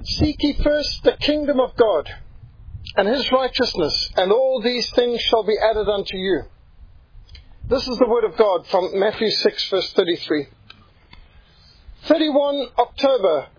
Seek ye first the kingdom of God and his righteousness, and all these things shall be added unto you. This is the word of God from Matthew 6, verse 33. 31 October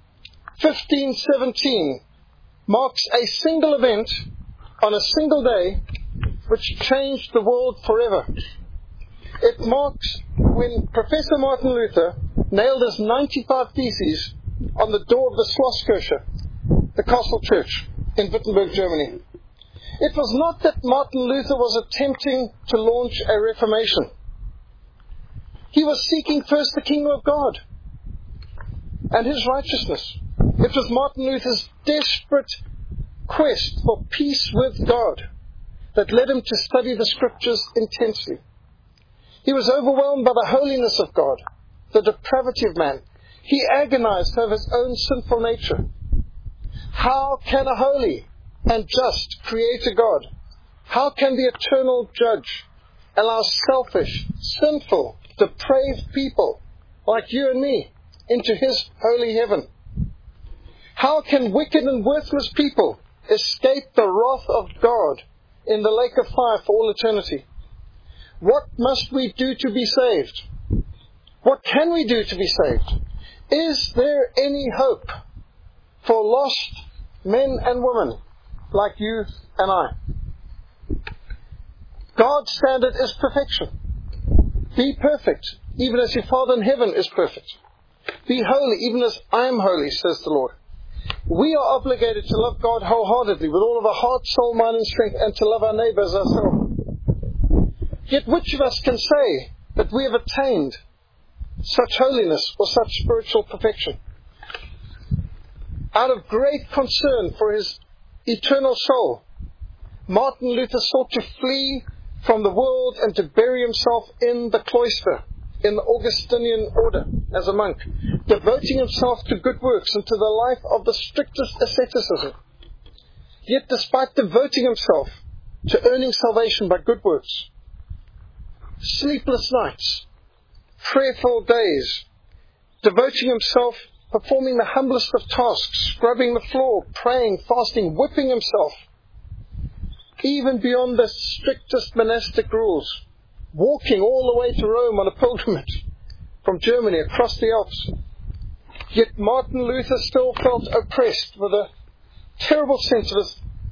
1517 marks a single event on a single day which changed the world forever. It marks when Professor Martin Luther nailed his 95 Theses on the door of the Schlosskirche, the castle church in Wittenberg, Germany. It was not that Martin Luther was attempting to launch a reformation. He was seeking first the kingdom of God and his righteousness. It was Martin Luther's desperate quest for peace with God that led him to study the scriptures intensely. He was overwhelmed by the holiness of God, the depravity of man. He agonized over his own sinful nature. How can a holy and just Creator God, how can the eternal Judge allow selfish, sinful, depraved people like you and me into his holy heaven? How can wicked and worthless people escape the wrath of God in the lake of fire for all eternity? What must we do to be saved? What can we do to be saved? Is there any hope for lost men and women like you and I? God's standard is perfection. Be perfect, even as your Father in heaven is perfect. Be holy, even as I am holy, says the Lord. We are obligated to love God wholeheartedly with all of our heart, soul, mind, and strength, and to love our neighbour as ourselves. Yet which of us can say that we have attained such holiness or such spiritual perfection? Out of great concern for his eternal soul, Martin Luther sought to flee from the world and to bury himself in the cloister, in the Augustinian order, as a monk, devoting himself to good works and to the life of the strictest asceticism. Yet despite devoting himself to earning salvation by good works, sleepless nights, prayerful days, devoting himself, performing the humblest of tasks, scrubbing the floor, praying, fasting, whipping himself, even beyond the strictest monastic rules, walking all the way to Rome on a pilgrimage from Germany across the Alps. Yet Martin Luther still felt oppressed with a terrible sense of his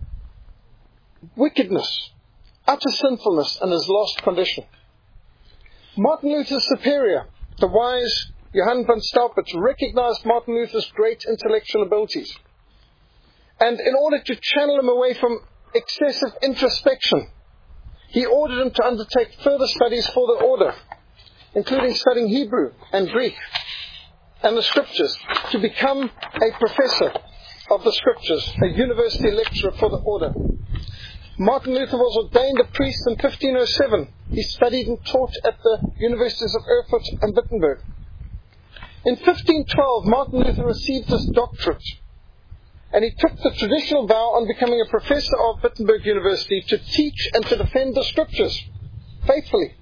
wickedness, utter sinfulness, and his lost condition. Martin Luther's superior, the wise Johann von Staupitz, recognized Martin Luther's great intellectual abilities. And in order to channel him away from excessive introspection, he ordered him to undertake further studies for the order, including studying Hebrew and Greek and the Scriptures, to become a professor of the Scriptures, a university lecturer for the order. Martin Luther was ordained a priest in 1507. He studied and taught at the universities of Erfurt and Wittenberg. In 1512, Martin Luther received his doctorate, and he took the traditional vow on becoming a professor of Wittenberg University to teach and to defend the Scriptures faithfully.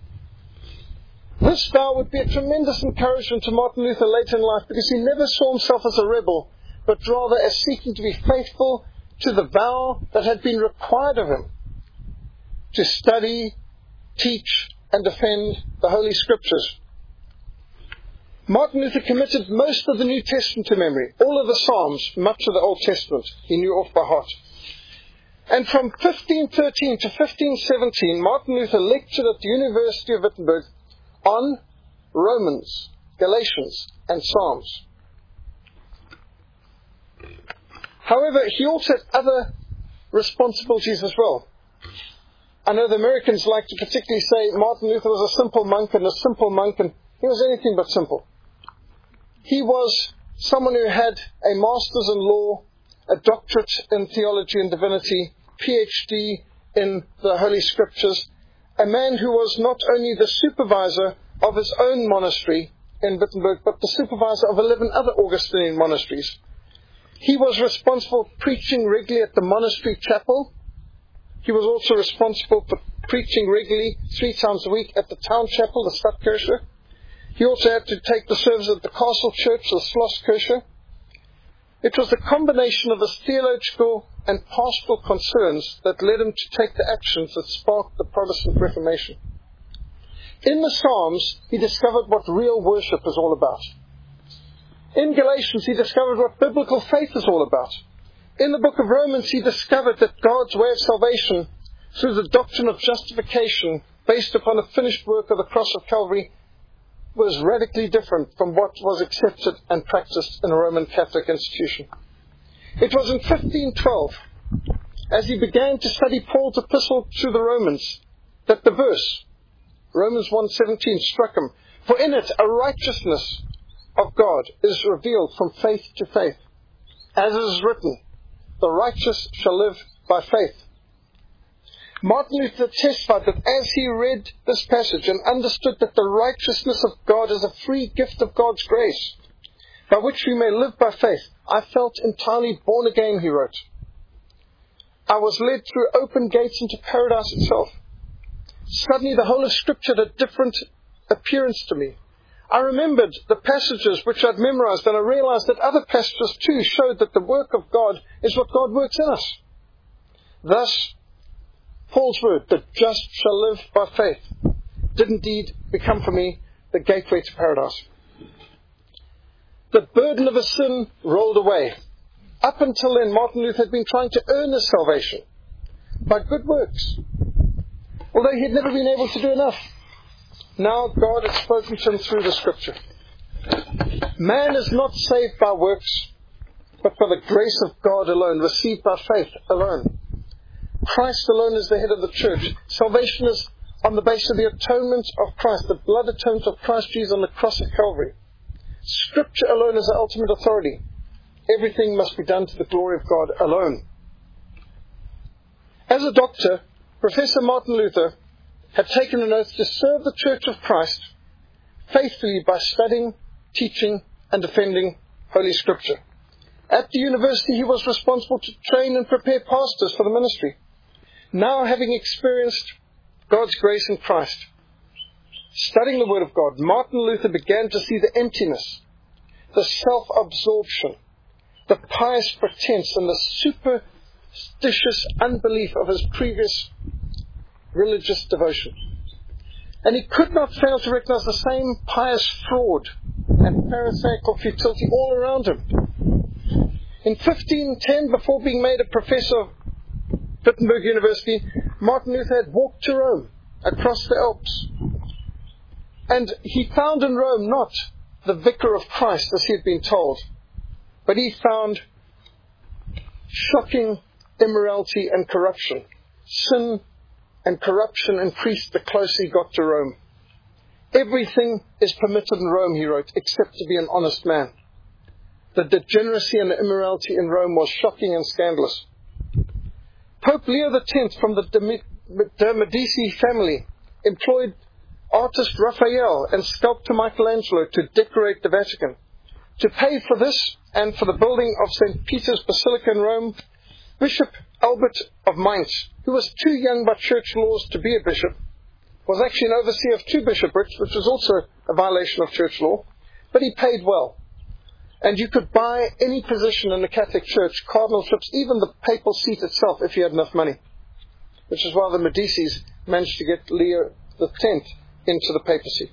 This vow would be a tremendous encouragement to Martin Luther later in life, because he never saw himself as a rebel, but rather as seeking to be faithful to the vow that had been required of him, to study, teach, and defend the Holy Scriptures. Martin Luther committed most of the New Testament to memory, all of the Psalms, much of the Old Testament he knew off by heart. And from 1513 to 1517, Martin Luther lectured at the University of Wittenberg on Romans, Galatians, and Psalms. However, he also had other responsibilities as well. I know the Americans like to particularly say Martin Luther was a simple monk, and he was anything but simple. He was someone who had a master's in law, a doctorate in theology and divinity, PhD in the Holy Scriptures, a man who was not only the supervisor of his own monastery in Wittenberg, but the supervisor of 11 other Augustinian monasteries. He was responsible for preaching regularly at the monastery chapel. He was also responsible for preaching regularly 3 times a week at the town chapel, the Stadtkirche. He also had to take the service at the castle church, the Schlosskirche. It was the combination of his theological and pastoral concerns that led him to take the actions that sparked the Protestant Reformation. In the Psalms, he discovered what real worship is all about. In Galatians, he discovered what biblical faith is all about. In the book of Romans, he discovered that God's way of salvation, through the doctrine of justification, based upon the finished work of the cross of Calvary, was radically different from what was accepted and practiced in a Roman Catholic institution. It was in 1512, as he began to study Paul's epistle to the Romans, that the verse, Romans 1:17, struck him. For in it a righteousness of God is revealed from faith to faith. As it is written, the righteous shall live by faith. Martin Luther testified that as he read this passage and understood that the righteousness of God is a free gift of God's grace, by which we may live by faith, I felt entirely born again, he wrote. I was led through open gates into paradise itself. Suddenly the whole of Scripture had a different appearance to me. I remembered the passages which I'd memorized, and I realized that other passages too showed that the work of God is what God works in us. Thus, Paul's word, the just shall live by faith, did indeed become for me the gateway to paradise. The burden of his sin rolled away. Up until then, Martin Luther had been trying to earn his salvation by good works, although he had never been able to do enough. Now God had spoken to him through the Scripture. Man is not saved by works, but by the grace of God alone, received by faith alone. Christ alone is the head of the church. Salvation is on the basis of the atonement of Christ, the blood atonement of Christ Jesus on the cross of Calvary. Scripture alone is the ultimate authority. Everything must be done to the glory of God alone. As a doctor, Professor Martin Luther had taken an oath to serve the Church of Christ faithfully by studying, teaching, and defending Holy Scripture. At the university, he was responsible to train and prepare pastors for the ministry. Now, having experienced God's grace in Christ, studying the Word of God, Martin Luther began to see the emptiness, the self-absorption, the pious pretense, and the superstitious unbelief of his previous religious devotion. And he could not fail to recognize the same pious fraud and pharisaical futility all around him. In 1510, before being made a professor of Wittenberg University, Martin Luther had walked to Rome, across the Alps. And he found in Rome not the vicar of Christ, as he had been told, but he found shocking immorality and corruption. Sin and corruption increased the closer he got to Rome. Everything is permitted in Rome, he wrote, except to be an honest man. The degeneracy and the immorality in Rome was shocking and scandalous. Pope Leo X from the de Medici family employed artist Raphael and sculptor Michelangelo to decorate the Vatican. To pay for this and for the building of St. Peter's Basilica in Rome, Bishop Albert of Mainz, who was too young by church laws to be a bishop, was actually an overseer of 2 bishoprics, which was also a violation of church law, but he paid well. And you could buy any position in the Catholic Church, cardinalships, even the papal seat itself, if you had enough money. Which is why the Medicis managed to get Leo X into the papacy.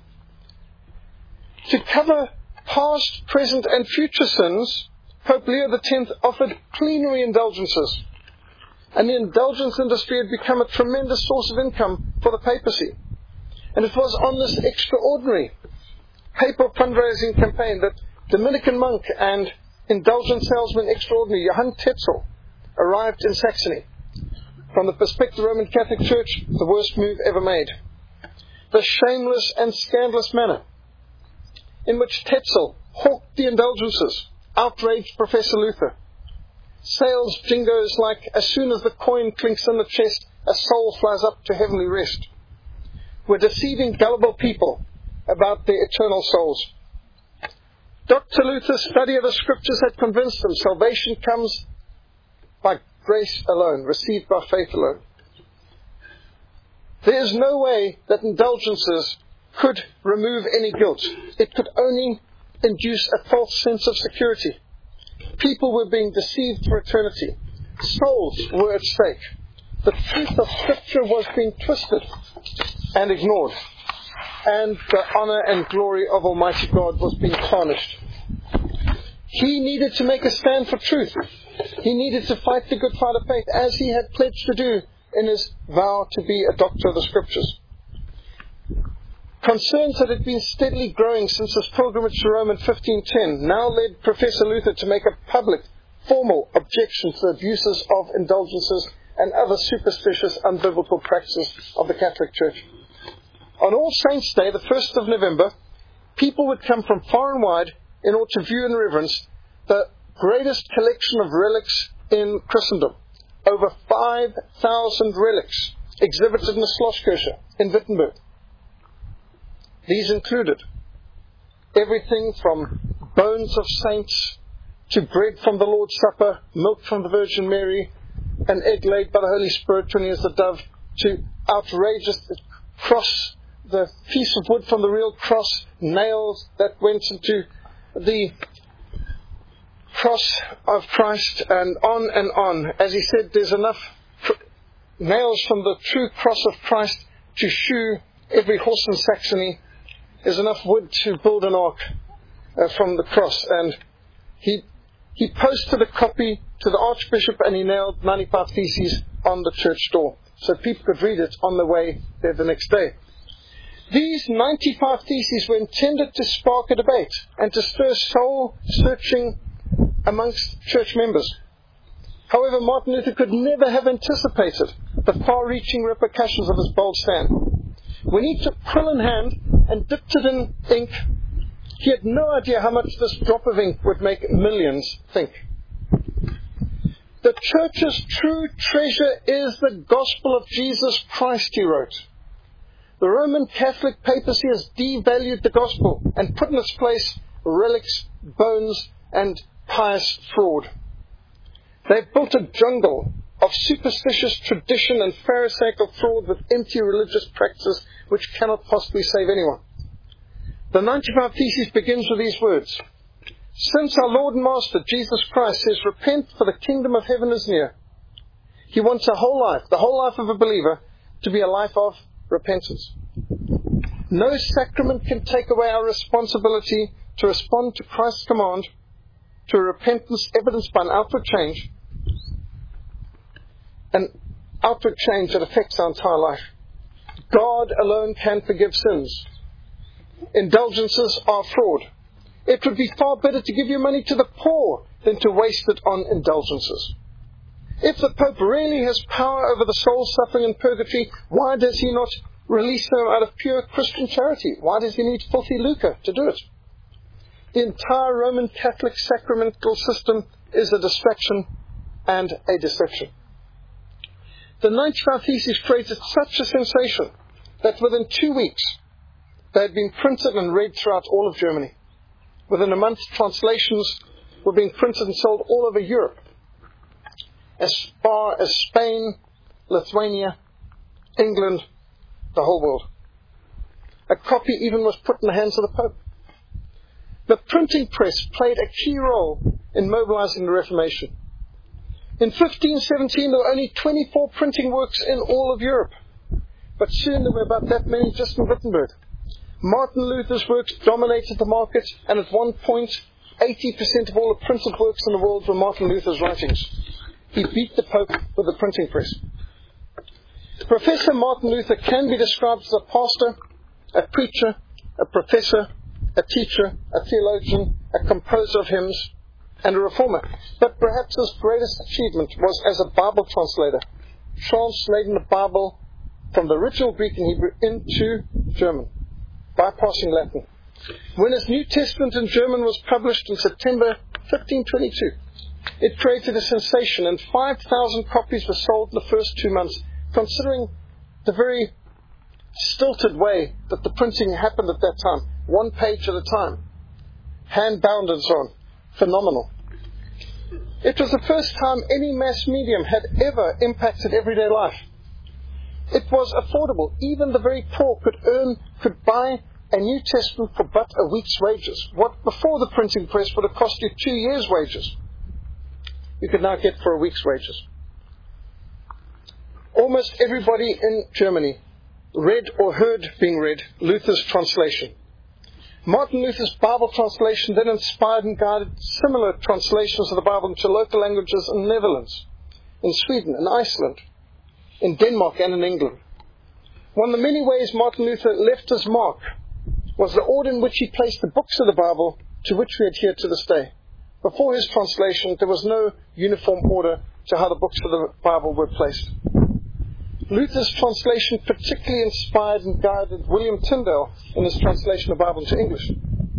To cover past, present, and future sins, Pope Leo X offered plenary indulgences. And the indulgence industry had become a tremendous source of income for the papacy. And it was on this extraordinary papal fundraising campaign that Dominican monk and indulgent salesman extraordinary Johann Tetzel arrived in Saxony. From the perspective of the Roman Catholic Church, the worst move ever made. The shameless and scandalous manner in which Tetzel hawked the indulgences outraged Professor Luther. Sales jingles like, as soon as the coin clinks in the chest, a soul flies up to heavenly rest, were deceiving gullible people about their eternal souls. Dr. Luther's study of the Scriptures had convinced him salvation comes by grace alone, received by faith alone. There is no way that indulgences could remove any guilt. It could only induce a false sense of security. People were being deceived for eternity. Souls were at stake. The truth of Scripture was being twisted and ignored. And the honor and glory of Almighty God was being tarnished. He needed to make a stand for truth. He needed to fight the good fight of faith, as he had pledged to do in his vow to be a doctor of the Scriptures. Concerns that had been steadily growing since his pilgrimage to Rome in 1510 now led Professor Luther to make a public, formal objection to the abuses of indulgences and other superstitious, unbiblical practices of the Catholic Church. On All Saints' Day, the 1st of November, people would come from far and wide in order to view and reverence the greatest collection of relics in Christendom. Over 5,000 relics exhibited in the Schlosskirche in Wittenberg. These included everything from bones of saints to bread from the Lord's Supper, milk from the Virgin Mary, an egg laid by the Holy Spirit when he is the dove, to outrageous cross, the piece of wood from the real cross, nails that went into the cross of Christ, and on and on. As he said, there's enough nails from the true cross of Christ to shoe every horse in Saxony. There's enough wood to build an ark from the cross. And he posted a copy to the Archbishop, and he nailed 95 Theses on the church door so people could read it on the way there the next day. These 95 Theses were intended to spark a debate and to stir soul-searching amongst church members. However, Martin Luther could never have anticipated the far-reaching repercussions of his bold stand. When he took quill in hand and dipped it in ink, he had no idea how much this drop of ink would make millions think. The church's true treasure is the gospel of Jesus Christ, he wrote. The Roman Catholic papacy has devalued the gospel and put in its place relics, bones, and pious fraud. They've built a jungle of superstitious tradition and pharisaical fraud with empty religious practices which cannot possibly save anyone. The 95 Theses begins with these words: Since our Lord and Master Jesus Christ says, "Repent, for the kingdom of heaven is near," he wants a whole life, the whole life of a believer, to be a life of repentance. No sacrament can take away our responsibility to respond to Christ's command to a repentance evidenced by an outward change that affects our entire life. God alone can forgive sins. Indulgences are fraud. It would be far better to give your money to the poor than to waste it on indulgences. If the Pope really has power over the souls suffering in purgatory, why does he not release them out of pure Christian charity? Why does he need filthy lucre to do it? The entire Roman Catholic sacramental system is a distraction and a deception. The 95 Theses created such a sensation that within 2 weeks they had been printed and read throughout all of Germany. Within a month, translations were being printed and sold all over Europe, as far as Spain, Lithuania, England, the whole world. A copy even was put in the hands of the Pope. The printing press played a key role in mobilizing the Reformation. In 1517, there were only 24 printing works in all of Europe, but soon there were about that many just in Wittenberg. Martin Luther's works dominated the market, and at one point, 80% of all the printed works in the world were Martin Luther's writings. He beat the Pope with the printing press. Professor Martin Luther can be described as a pastor, a preacher, a professor, a teacher, a theologian, a composer of hymns, and a reformer. But perhaps his greatest achievement was as a Bible translator, translating the Bible from the original Greek and Hebrew into German, bypassing Latin. When his New Testament in German was published in September 1522, it created a sensation, and 5,000 copies were sold in the first 2 months, considering the very stilted way that the printing happened at that time, 1 page at a time, hand-bound and so on. Phenomenal. It was the first time any mass medium had ever impacted everyday life. It was affordable. Even the very poor could buy a New Testament for but a week's wages, what before the printing press would have cost you 2 years' wages. you could now get for a week's wages. Almost everybody in Germany read or heard being read Luther's translation. Martin Luther's Bible translation then inspired and guided similar translations of the Bible into local languages in the Netherlands, in Sweden, in Iceland, in Denmark and in England. One of the many ways Martin Luther left his mark was the order in which he placed the books of the Bible, to which we adhere to this day. Before his translation, there was no uniform order to how the books of the Bible were placed. Luther's translation particularly inspired and guided William Tyndale in his translation of the Bible into English.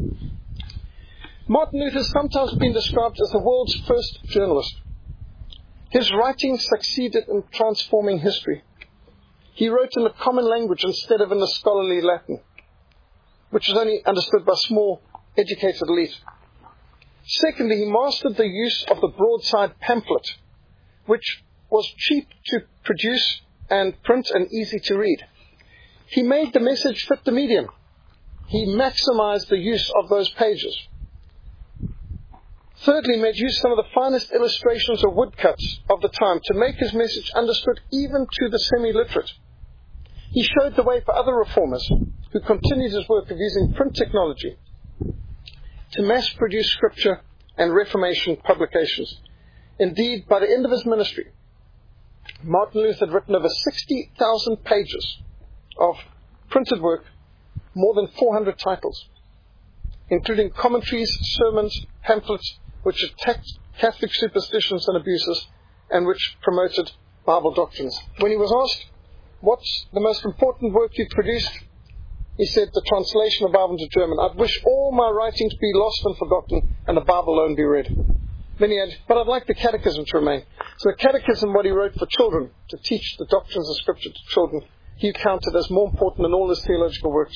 Martin Luther has sometimes been described as the world's first journalist. His writings succeeded in transforming history. He wrote in a common language instead of in a scholarly Latin, which was only understood by a small, educated elite. Secondly, he mastered the use of the broadside pamphlet, which was cheap to produce and print and easy to read. He made the message fit the medium. He maximized the use of those pages. Thirdly, he made use of some of the finest illustrations or woodcuts of the time to make his message understood even to the semi-literate. He showed the way for other reformers who continued his work of using print technology to mass-produce scripture and Reformation publications. Indeed, by the end of his ministry, Martin Luther had written over 60,000 pages of printed work, more than 400 titles, including commentaries, sermons, pamphlets, which attacked Catholic superstitions and abuses, and which promoted Bible doctrines. When he was asked, what's the most important work you've produced? He said, the translation of the Bible into German. I'd wish all my writings be lost and forgotten, and the Bible alone be read. Then he had, but I'd like the catechism to remain. So the catechism, what he wrote for children, to teach the doctrines of Scripture to children, he counted as more important than all his theological works.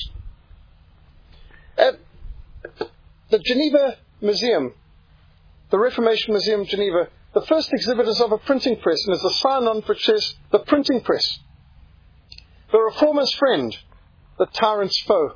At the Geneva Museum, the Reformation Museum of Geneva, the first exhibit is of a printing press, and there's a sign-on which says, the printing press. The reformer's friend, the tyrant's foe.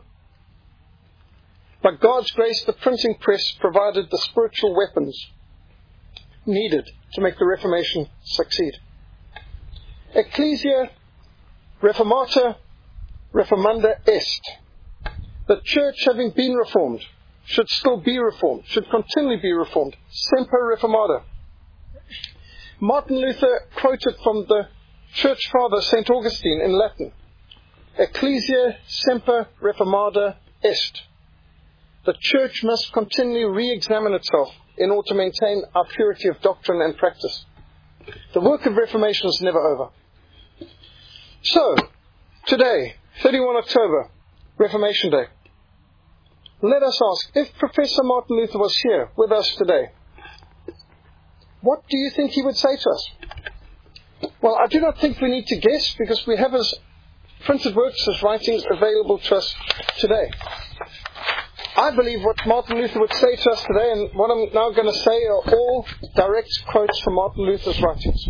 By God's grace, the printing press provided the spiritual weapons needed to make the Reformation succeed. Ecclesia Reformata Reformanda est. The church, having been reformed, should still be reformed, should continually be reformed. Semper Reformata. Martin Luther quoted from the church father St. Augustine in Latin. Ecclesia semper reformata est. The church must continually re-examine itself in order to maintain our purity of doctrine and practice. The work of Reformation is never over. So, today, 31 October, Reformation Day. Let us ask, if Professor Martin Luther was here with us today, what do you think he would say to us? Well, I do not think we need to guess, because we have his printed works, his writings available to us today. I believe what Martin Luther would say to us today, and what I'm now going to say, are all direct quotes from Martin Luther's writings.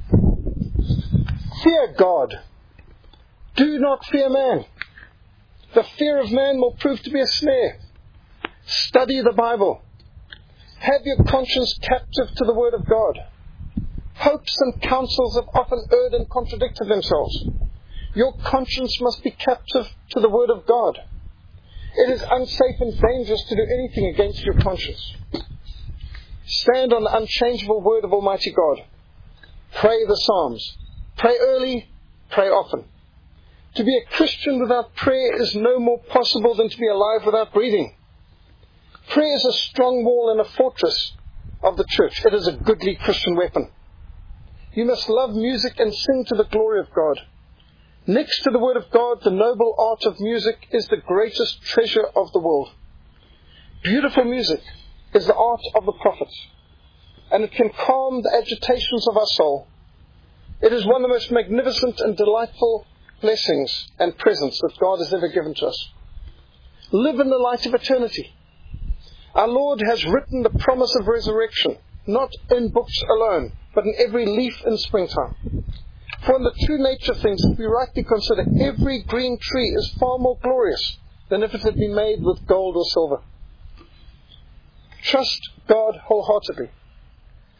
Fear God. Do not fear man. The fear of man will prove to be a snare. Study the Bible. Have your conscience captive to the Word of God. Hopes and counsels have often erred and contradicted themselves. Your conscience must be captive to the Word of God. It is unsafe and dangerous to do anything against your conscience. Stand on the unchangeable Word of Almighty God. Pray the Psalms. Pray early, pray often. To be a Christian without prayer is no more possible than to be alive without breathing. Prayer is a strong wall and a fortress of the church. It is a goodly Christian weapon. You must love music and sing to the glory of God. Next to the Word of God, the noble art of music is the greatest treasure of the world. Beautiful music is the art of the prophets, and it can calm the agitations of our soul. It is one of the most magnificent and delightful blessings and presents that God has ever given to us. Live in the light of eternity. Our Lord has written the promise of resurrection, not in books alone, but in every leaf in springtime. For in the true nature of things, if we rightly consider, every green tree is far more glorious than if it had been made with gold or silver. Trust God wholeheartedly.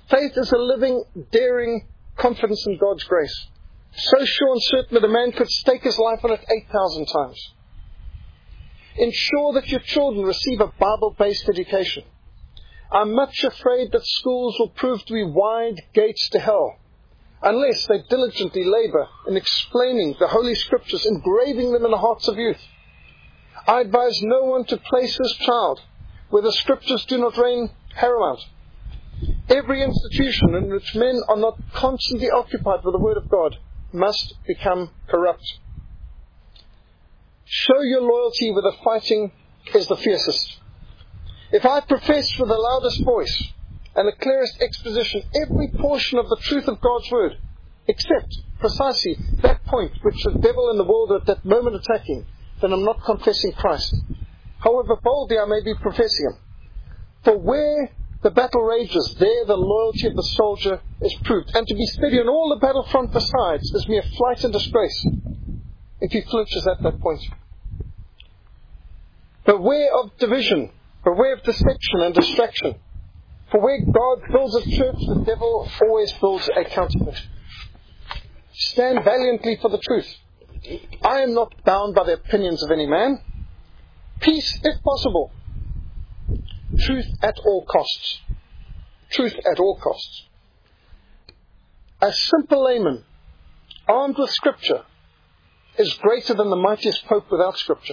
Faith is a living, daring confidence in God's grace. So sure and certain that a man could stake his life on it 8,000 times. Ensure that your children receive a Bible-based education. I'm much afraid that schools will prove to be wide gates to hell unless they diligently labor in explaining the Holy Scriptures, engraving them in the hearts of youth. I advise no one to place his child where the Scriptures do not reign paramount. Every institution in which men are not constantly occupied with the Word of God must become corrupt. Show your loyalty where the fighting is the fiercest. If I profess with the loudest voice and the clearest exposition every portion of the truth of God's Word, except precisely that point which the devil and the world are at that moment attacking, then I'm not confessing Christ, however boldly I may be professing Him. For where the battle rages, there the loyalty of the soldier is proved. And to be steady on all the battlefront besides is mere flight and disgrace if he flinches at that point. Beware of division, beware of deception and distraction. For where God builds a church, the devil always builds a counterfeit. Stand valiantly for the truth. I am not bound by the opinions of any man. Peace, if possible. Truth at all costs. Truth at all costs. A simple layman, armed with Scripture, is greater than the mightiest pope without Scripture.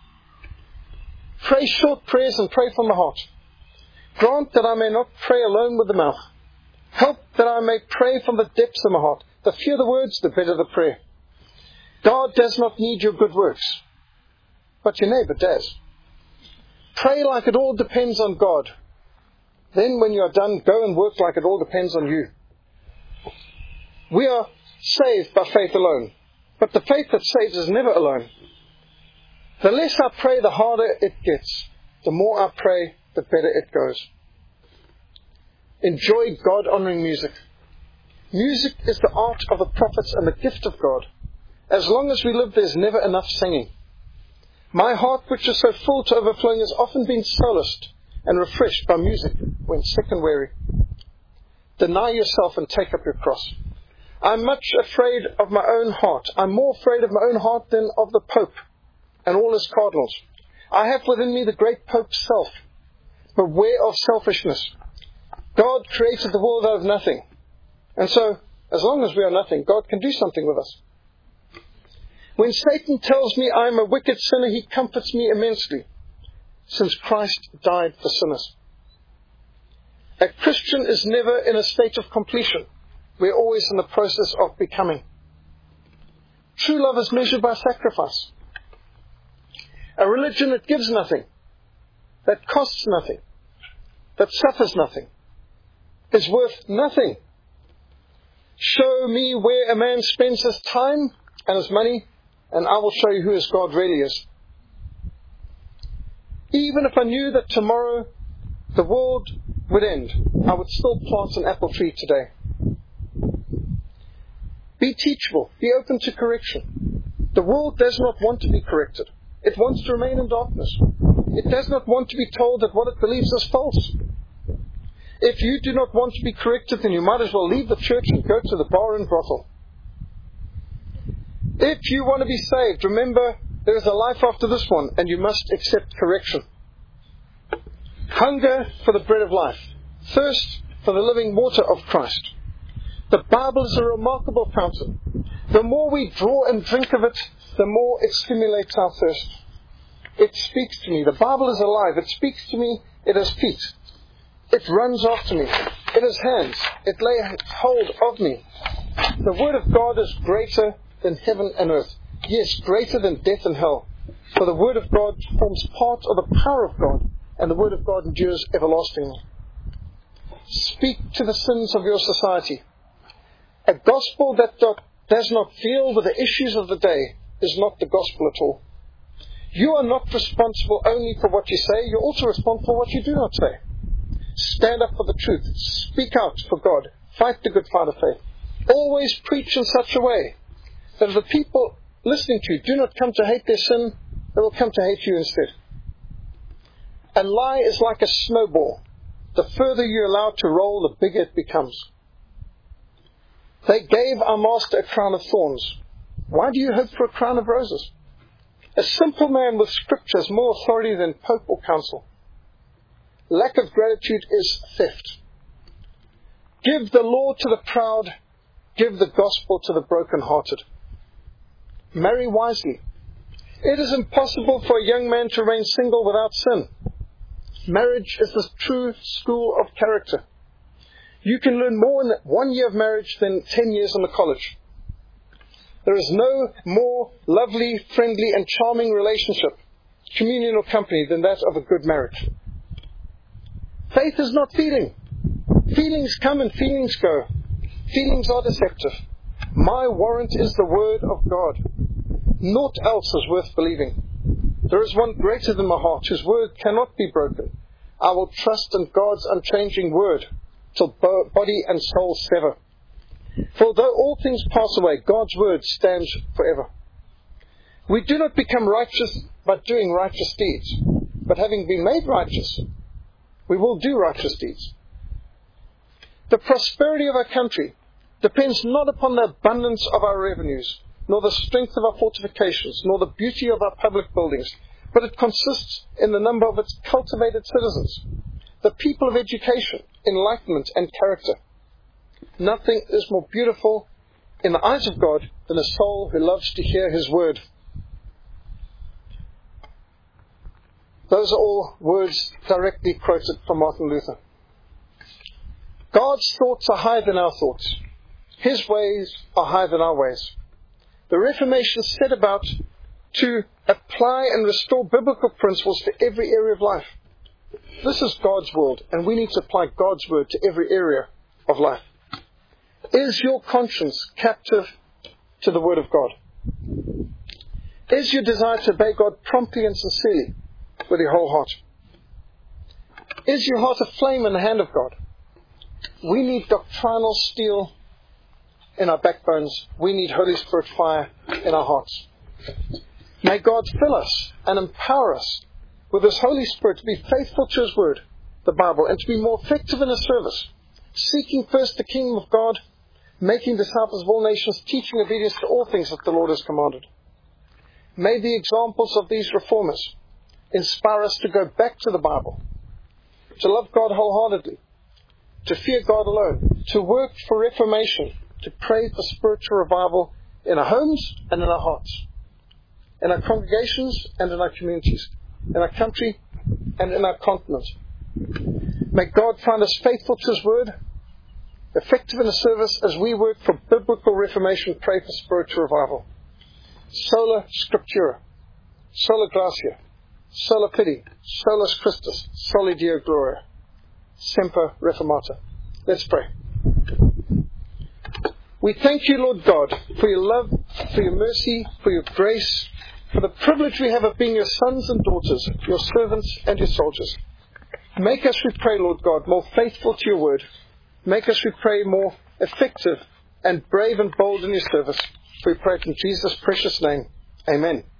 Pray short prayers and pray from the heart. Grant that I may not pray alone with the mouth. Help that I may pray from the depths of my heart. The fewer the words, the better the prayer. God does not need your good works, but your neighbor does. Pray like it all depends on God. Then when you are done, go and work like it all depends on you. We are saved by faith alone, but the faith that saves is never alone. The less I pray, the harder it gets. The more I pray, the better it goes. Enjoy God-honoring music. Music is the art of the prophets and the gift of God. As long as we live, there's never enough singing. My heart, which is so full to overflowing, has often been solaced and refreshed by music when sick and weary. Deny yourself and take up your cross. I'm much afraid of my own heart. I'm more afraid of my own heart than of the Pope and all his cardinals. I have within me the great Pope's self. Beware of selfishness. God created the world out of nothing. And so, as long as we are nothing, God can do something with us. When Satan tells me I am a wicked sinner, he comforts me immensely, since Christ died for sinners. A Christian is never in a state of completion. We're always in the process of becoming. True love is measured by sacrifice. A religion that gives nothing, that costs nothing, that suffers nothing, is worth nothing. Show me where a man spends his time and his money, and I will show you who his God really is. Even if I knew that tomorrow the world would end, I would still plant an apple tree today. Be teachable. Be open to correction. The world does not want to be corrected. It wants to remain in darkness. It does not want to be told that what it believes is false. If you do not want to be corrected, then you might as well leave the church and go to the bar and brothel. If you want to be saved, remember there is a life after this one, and you must accept correction. Hunger for the bread of life. Thirst for the living water of Christ. The Bible is a remarkable fountain. The more we draw and drink of it, the more it stimulates our thirst. It speaks to me. The Bible is alive. It speaks to me. It has feet. It runs after me. It has hands. It lays hold of me. The Word of God is greater than heaven and earth. Yes, greater than death and hell. For the Word of God forms part of the power of God, and the Word of God endures everlastingly. Speak to the sins of your society. A gospel that does not deal with the issues of the day is not the gospel at all. You are not responsible only for what you say, you're also responsible for what you do not say. Stand up for the truth. Speak out for God. Fight the good fight of faith. Always preach in such a way that if the people listening to you do not come to hate their sin, they will come to hate you instead. A lie is like a snowball. the further you allow it to roll, the bigger it becomes. They gave our Master a crown of thorns. Why do you hope for a crown of roses? A simple man with Scripture has more authority than Pope or Council. Lack of gratitude is theft. Give the law to the proud. Give the gospel to the broken-hearted. Marry wisely. It is impossible for a young man to remain single without sin. Marriage is the true school of character. You can learn more in 1 year of marriage than 10 years in the college. There is no more lovely, friendly, and charming relationship, communion or company, than that of a good marriage. Faith is not feeling. Feelings come and feelings go. Feelings are deceptive. My warrant is the word of God. Naught else is worth believing. There is one greater than my heart, whose word cannot be broken. I will trust in God's unchanging word, till body and soul sever. For though all things pass away, God's word stands forever. We do not become righteous by doing righteous deeds, but having been made righteous, we will do righteous deeds. The prosperity of our country depends not upon the abundance of our revenues, nor the strength of our fortifications, nor the beauty of our public buildings, but it consists in the number of its cultivated citizens, the people of education, enlightenment, and character. Nothing is more beautiful in the eyes of God than a soul who loves to hear His word. Those are all words directly quoted from Martin Luther. God's thoughts are higher than our thoughts. His ways are higher than our ways. The Reformation set about to apply and restore biblical principles to every area of life. This is God's world, and we need to apply God's word to every area of life. Is your conscience captive to the word of God? Is your desire to obey God promptly and sincerely with your whole heart? Is your heart aflame in the hand of God? We need doctrinal steel in our backbones. We need Holy Spirit fire in our hearts. May God fill us and empower us with His Holy Spirit to be faithful to His word, the Bible, and to be more effective in His service, seeking first the kingdom of God, making disciples of all nations, teaching obedience to all things that the Lord has commanded. May the examples of these reformers inspire us to go back to the Bible, to love God wholeheartedly, to fear God alone, to work for reformation, to pray for spiritual revival in our homes and in our hearts, in our congregations and in our communities, in our country and in our continent. May God find us faithful to His word, effective in the service as we work for biblical reformation, pray for spiritual revival. Sola Scriptura, Sola Gratia, Sola Fide, Solus Christus, Soli Deo Gloria, Semper Reformata. Let's pray. We thank You, Lord God, for Your love, for Your mercy, for Your grace, for the privilege we have of being Your sons and daughters, Your servants and Your soldiers. Make us, we pray, Lord God, more faithful to Your word. Make us, we pray, more effective and brave and bold in Your service. We pray it in Jesus' precious name. Amen.